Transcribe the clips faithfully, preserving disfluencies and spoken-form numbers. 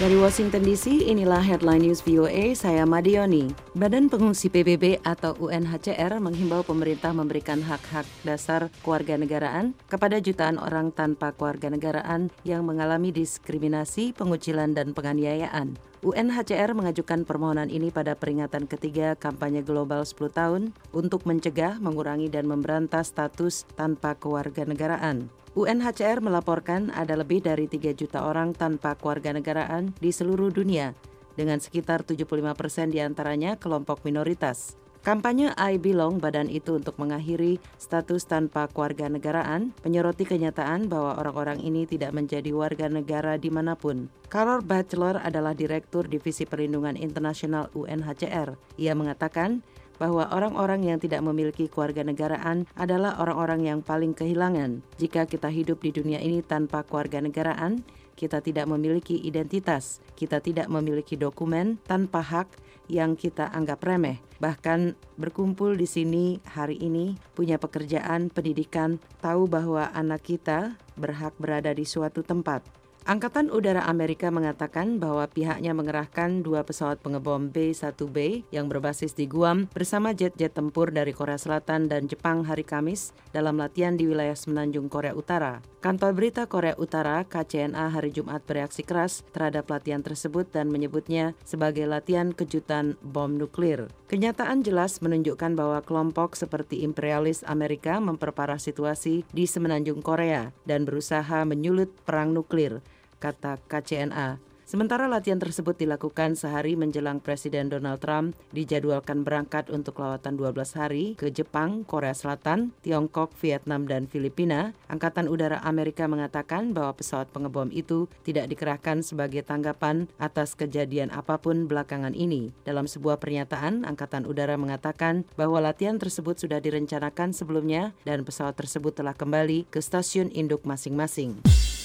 Dari Washington D C, inilah Headline News V O A, saya Madioni. Badan Pengungsi P B B atau U N H C R menghimbau pemerintah memberikan hak-hak dasar kewarganegaraan kepada jutaan orang tanpa kewarganegaraan yang mengalami diskriminasi, pengucilan, dan penganiayaan. U N H C R mengajukan permohonan ini pada peringatan ketiga kampanye global sepuluh tahun untuk mencegah, mengurangi, dan memberantas status tanpa kewarganegaraan. U N H C R melaporkan ada lebih dari tiga juta orang tanpa kewarganegaraan di seluruh dunia, dengan sekitar tujuh puluh lima persen diantaranya kelompok minoritas. Kampanye I Belong badan itu untuk mengakhiri status tanpa kewarganegaraan menyoroti kenyataan bahwa orang-orang ini tidak menjadi warga negara dimanapun. Carol Batchelor adalah Direktur Divisi Perlindungan Internasional U N H C R. Ia mengatakan bahwa orang-orang yang tidak memiliki kewarganegaraan adalah orang-orang yang paling kehilangan. Jika kita hidup di dunia ini tanpa kewarganegaraan, kita tidak memiliki identitas, kita tidak memiliki dokumen tanpa hak yang kita anggap remeh. Bahkan berkumpul di sini hari ini, punya pekerjaan, pendidikan, tahu bahwa anak kita berhak berada di suatu tempat. Angkatan Udara Amerika mengatakan bahwa pihaknya mengerahkan dua pesawat pengebom B satu B yang berbasis di Guam bersama jet-jet tempur dari Korea Selatan dan Jepang hari Kamis dalam latihan di wilayah semenanjung Korea Utara. Kantor berita Korea Utara K C N A hari Jumat bereaksi keras terhadap latihan tersebut dan menyebutnya sebagai latihan kejutan bom nuklir. Kenyataan jelas menunjukkan bahwa kelompok seperti imperialis Amerika memperparah situasi di semenanjung Korea dan berusaha menyulut perang nuklir, kata K C N A. Sementara latihan tersebut dilakukan sehari menjelang Presiden Donald Trump dijadwalkan berangkat untuk lawatan dua belas hari ke Jepang, Korea Selatan, Tiongkok, Vietnam, dan Filipina. Angkatan Udara Amerika mengatakan bahwa pesawat pengebom itu tidak dikerahkan sebagai tanggapan atas kejadian apapun belakangan ini. Dalam sebuah pernyataan, Angkatan Udara mengatakan bahwa latihan tersebut sudah direncanakan sebelumnya dan pesawat tersebut telah kembali ke stasiun induk masing-masing.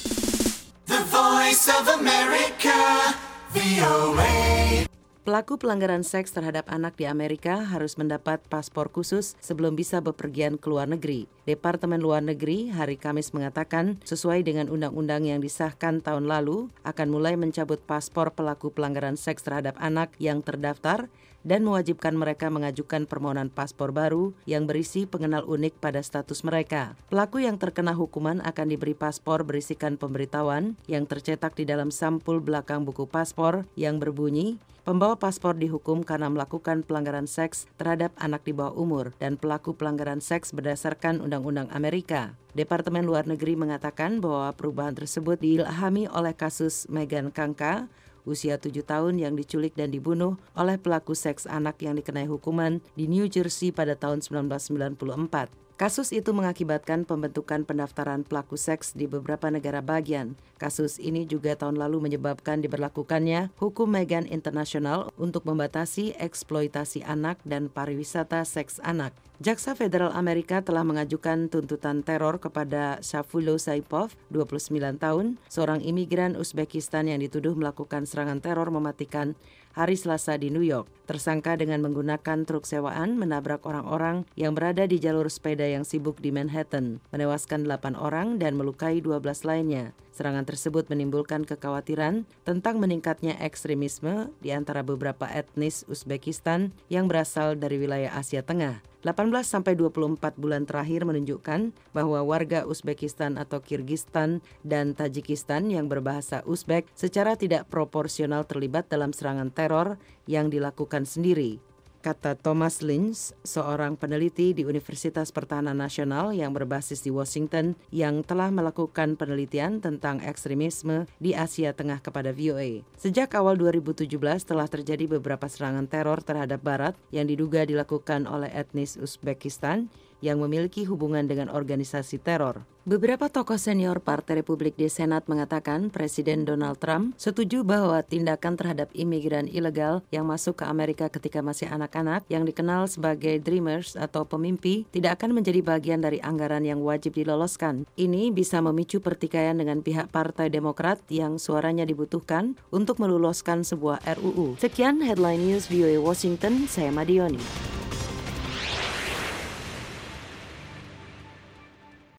Voice of America, V O A. Pelaku pelanggaran seks terhadap anak di Amerika harus mendapat paspor khusus sebelum bisa bepergian ke luar negeri. Departemen Luar Negeri hari Kamis mengatakan sesuai dengan undang-undang yang disahkan tahun lalu akan mulai mencabut paspor pelaku pelanggaran seks terhadap anak yang terdaftar dan mewajibkan mereka mengajukan permohonan paspor baru yang berisi pengenal unik pada status mereka. Pelaku yang terkena hukuman akan diberi paspor berisikan pemberitahuan yang tercetak di dalam sampul belakang buku paspor yang berbunyi, pembawa paspor dihukum karena melakukan pelanggaran seks terhadap anak di bawah umur dan pelaku pelanggaran seks berdasarkan Undang-Undang Amerika. Departemen Luar Negeri mengatakan bahwa perubahan tersebut diilhami oleh kasus Meghan Kangka, usia tujuh tahun yang diculik dan dibunuh oleh pelaku seks anak yang dikenai hukuman di New Jersey pada tahun sembilan belas sembilan puluh empat. Kasus itu mengakibatkan pembentukan pendaftaran pelaku seks di beberapa negara bagian. Kasus ini juga tahun lalu menyebabkan diberlakukannya hukum Meghan Internasional untuk membatasi eksploitasi anak dan pariwisata seks anak. Jaksa Federal Amerika telah mengajukan tuntutan teror kepada Sayfullo Saipov, dua puluh sembilan tahun, seorang imigran Uzbekistan yang dituduh melakukan serangan teror mematikan hari Selasa di New York. Tersangka dengan menggunakan truk sewaan menabrak orang-orang yang berada di jalur sepeda yang sibuk di Manhattan, menewaskan delapan orang dan melukai dua belas lainnya. Serangan tersebut menimbulkan kekhawatiran tentang meningkatnya ekstremisme di antara beberapa etnis Uzbekistan yang berasal dari wilayah Asia Tengah. delapan belas sampai dua puluh empat bulan terakhir menunjukkan bahwa warga Uzbekistan atau Kirgistan dan Tajikistan yang berbahasa Uzbek secara tidak proporsional terlibat dalam serangan teror yang dilakukan sendiri, kata Thomas Lynch, seorang peneliti di Universitas Pertahanan Nasional yang berbasis di Washington yang telah melakukan penelitian tentang ekstremisme di Asia Tengah kepada V O A. Sejak awal dua ribu tujuh belas telah terjadi beberapa serangan teror terhadap Barat yang diduga dilakukan oleh etnis Uzbekistan yang memiliki hubungan dengan organisasi teror. Beberapa tokoh senior Partai Republik di Senat mengatakan Presiden Donald Trump setuju bahwa tindakan terhadap imigran ilegal yang masuk ke Amerika ketika masih anak-anak yang dikenal sebagai Dreamers atau pemimpi tidak akan menjadi bagian dari anggaran yang wajib diloloskan. Ini bisa memicu pertikaian dengan pihak Partai Demokrat yang suaranya dibutuhkan untuk meloloskan sebuah R U U. Sekian Headline News V O A Washington, saya Madioni.